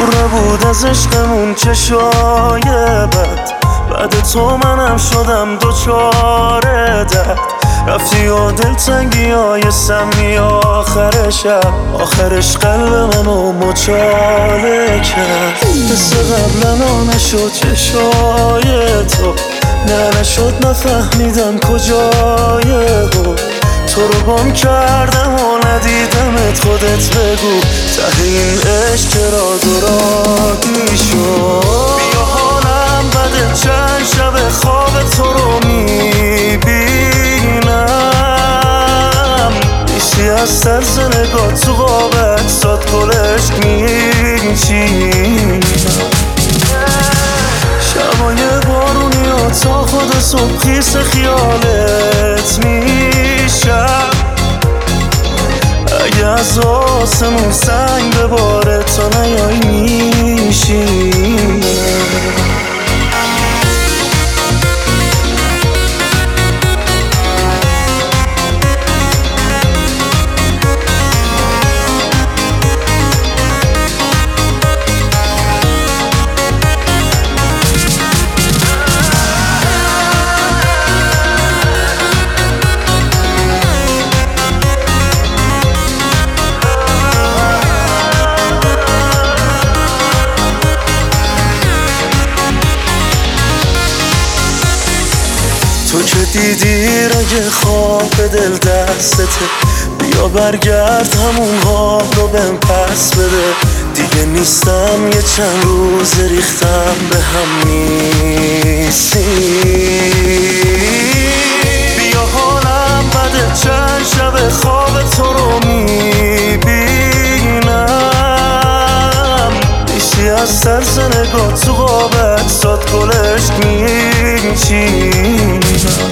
دور نبود از عشقمون چشای بد، بعد تو منم شدم دوچاره درد. رفتی و دلتنگی های سمی آخر شب، آخرش قلب منو مچاله کرد. مثل قبلا نشد چشای تو، نه نشد نفهمیدم کجای بود. تو رو گم کردم و ندیدمت، خودت بگو ته این عشق چرا دورانی شد. بیا حالم بده چند شب خواب تو رو میبینم، نیستی از طرز نگاه تو قاب اجساد گلش میچینم. شبای بارونی و تا خود صبح خیس خیالت میشم. اگه از آسمون سنگ بباره تا نیای میشینم. تو که دیدی رگ خواب به دل دستته، بیا برگرد همون حال رو بهم پس بده. دیگه نیستم یه چند روز ریختم به هم نیستی. بیا حالم بده چند شب خواب تو رو میبینم، نیستی از طرز نگاه تو قاب اجساد گلش میچینم.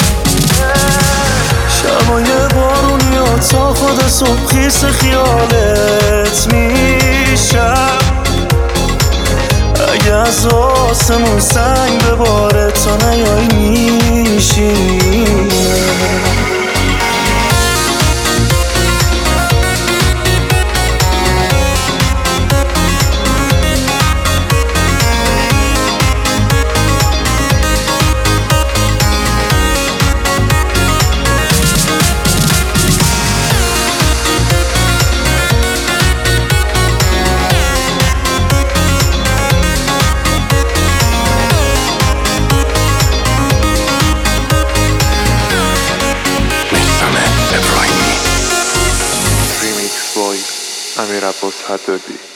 شبای بارونی و تا خود صبح خیس خیالت میشم. اگه از آسمون سنگ بباره تا نیای میشینم. امیر عباس حدادی.